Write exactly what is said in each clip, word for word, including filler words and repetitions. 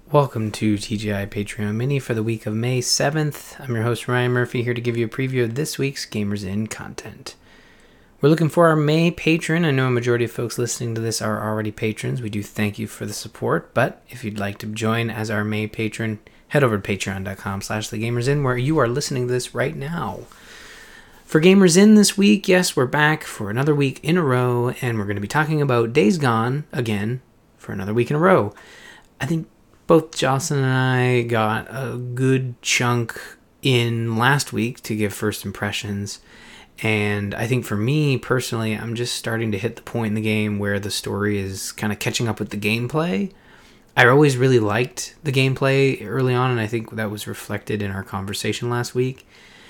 Welcome to T G I Patreon Mini for the week of May seventh. I'm your host Ryan Murphy, here to give you a preview of this week's Gamers In content. We're looking for our May patron. I know a majority of folks listening to this are already patrons. We do thank you for the support, but if you'd like to join as our May patron, head over to patreon.com slash thegamersin, where you are listening to this right now. For Gamers In this week, yes, we're back for another week in a row, and we're going to be talking about Days Gone again for another week in a row. I think both Jocelyn and I got a good chunk in last week to give first impressions. And I think for me, personally, I'm just starting to hit the point in the game where the story is kind of catching up with the gameplay. I always really liked the gameplay early on, and I think that was reflected in our conversation last week.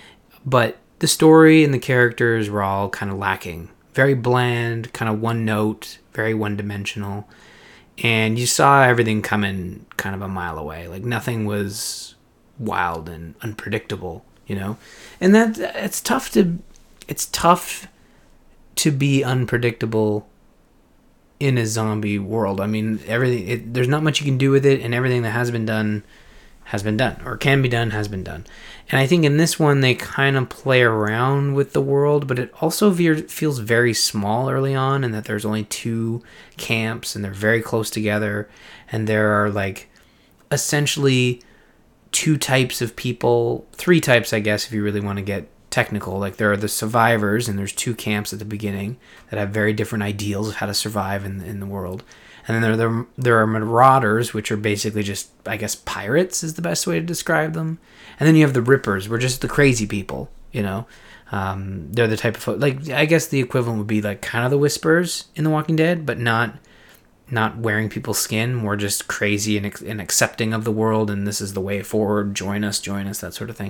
But the story and the characters were all kind of lacking. Very bland, kind of one note, very one-dimensional. And you saw everything coming kind of a mile away. Like, nothing was wild and unpredictable, you know? And that it's tough to it's tough to be unpredictable in a zombie world. I mean, everything it, there's not much you can do with it, and everything that has been done has been done, or can be done has been done. And I think in this one they kind of play around with the world, but it also veer, feels very small early on, and that there's only two camps and they're very close together, and there are like essentially two types of people, three types I guess if you really want to get technical. Like, there are the survivors, and there's two camps at the beginning that have very different ideals of how to survive in, in the world. And then there are, the, there are marauders, which are basically just, I guess, pirates is the best way to describe them. And then you have the rippers, we're just the crazy people, you know. Um, they're the type of, like, I guess the equivalent would be like kind of the Whisperers in The Walking Dead, but not not wearing people's skin, more just crazy and, and accepting of the world, and this is the way forward, join us, join us, that sort of thing.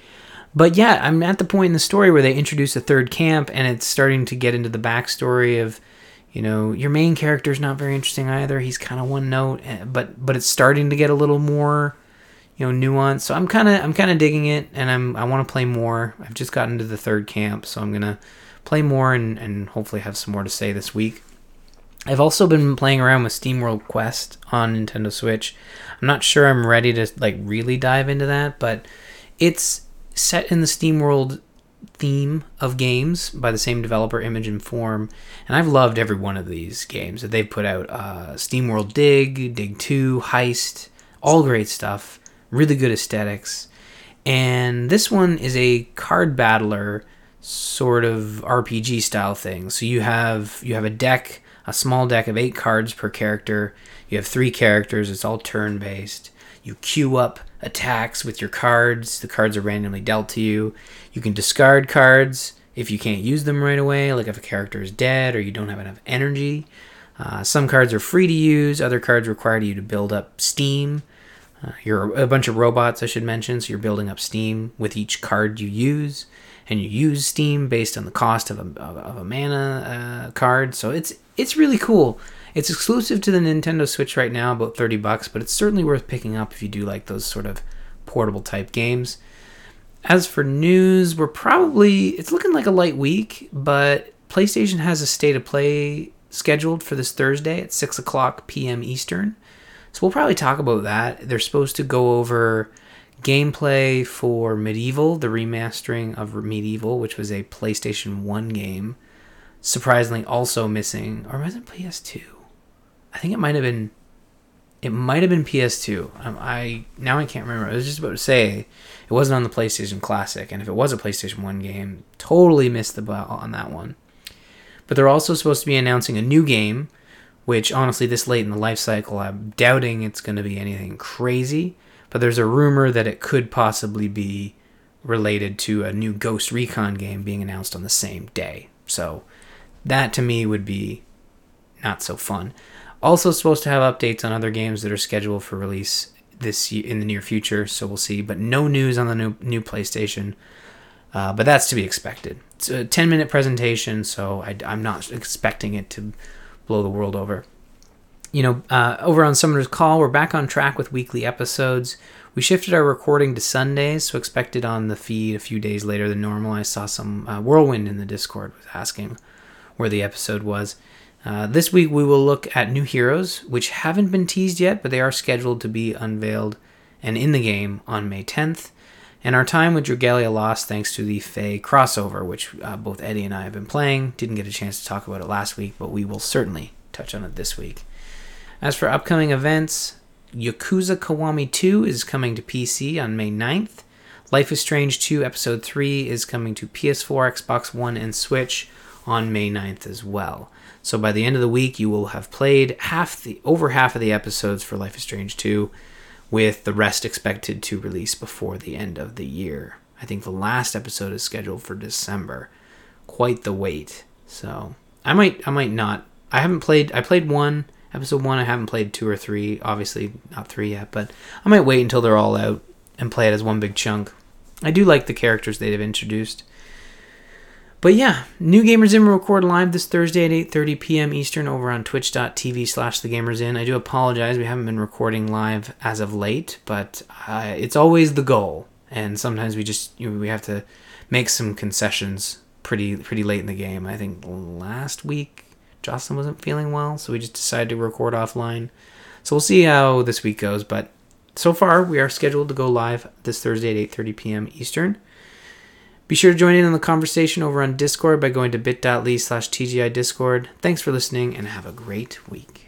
But yeah, I'm at the point in the story where they introduce a third camp, and it's starting to get into the backstory of, you know, your main character's not very interesting either. He's kind of one note, but but it's starting to get a little more, you know, nuance. So I'm kind of I'm kind of digging it, and I'm I want to play more. I've just gotten to the third camp, so I'm gonna play more and and hopefully have some more to say this week. I've also been playing around with SteamWorld Quest on Nintendo Switch. I'm not sure I'm ready to like really dive into that, but it's set in the SteamWorld theme of games by the same developer, Image and Form, and I've loved every one of these games that they've put out. uh, SteamWorld Dig, Dig two, Heist, all great stuff, really good aesthetics, and this one is a card battler sort of R P G style thing. So you have you have a deck, a small deck of eight cards per character. You have three characters, it's all turn based. You queue up attacks with your cards. The cards are randomly dealt to you. You can discard cards if you can't use them right away, like if a character is dead or you don't have enough energy. Uh, some cards are free to use. Other cards require you to build up steam. Uh, you're a bunch of robots, I should mention, so you're building up steam with each card you use. And you use steam based on the cost of a, of a mana uh, card. So it's it's really cool. It's exclusive to the Nintendo Switch right now, about thirty bucks, but it's certainly worth picking up if you do like those sort of portable type games. As for news, we're probably, it's looking like a light week, but PlayStation has a state of play scheduled for this Thursday at six o'clock p.m. Eastern. So we'll probably talk about that. They're supposed to go over gameplay for Medieval, the remastering of Medieval, which was a PlayStation one game. Surprisingly also missing, or was it P S two? I think it might have been, it might have been P S two. Um, I now I can't remember. I was just about to say it wasn't on the PlayStation Classic, and if it was a PlayStation one game, totally missed the boat on that one. But they're also supposed to be announcing a new game, which honestly, this late in the life cycle, I'm doubting it's going to be anything crazy. But there's a rumor that it could possibly be related to a new Ghost Recon game being announced on the same day. So that to me would be not so fun. Also supposed to have updates on other games that are scheduled for release this year, in the near future, so we'll see. But no news on the new, new PlayStation, uh, but that's to be expected. It's a ten-minute presentation, so I, I'm not expecting it to blow the world over. You know, uh, over on Summoner's Call, we're back on track with weekly episodes. We shifted our recording to Sundays, so expect it on the feed a few days later than normal. I saw some uh, Whirlwind in the Discord was asking where the episode was. Uh, this week we will look at new heroes, which haven't been teased yet, but they are scheduled to be unveiled and in the game on May tenth. And our time with Dragalia lost thanks to the Fae crossover, which uh, both Eddie and I have been playing. Didn't get a chance to talk about it last week, but we will certainly touch on it this week. As for upcoming events, Yakuza Kiwami two is coming to P C on May ninth. Life is Strange two Episode three is coming to P S four, Xbox One, and Switch on May ninth as well. So by the end of the week, you will have played half the over half of the episodes for Life is Strange two, with the rest expected to release before the end of the year. I think the last episode is scheduled for December. Quite the wait. So I might I might not. I haven't played. I played one episode one. I haven't played two or three. Obviously not three yet, but I might wait until they're all out and play it as one big chunk. I do like the characters they've introduced. But yeah, New Gamers In will record live this Thursday at eight thirty p.m. Eastern over on twitch.tv slash thegamersin. I do apologize, we haven't been recording live as of late, but uh, it's always the goal. And sometimes we just, you know, we have to make some concessions pretty pretty late in the game. I think last week Jocelyn wasn't feeling well, so we just decided to record offline. So we'll see how this week goes, but so far we are scheduled to go live this Thursday at eight thirty p.m. Eastern. Be sure to join in on the conversation over on Discord by going to bit.ly slash TGI Discord. Thanks for listening and have a great week.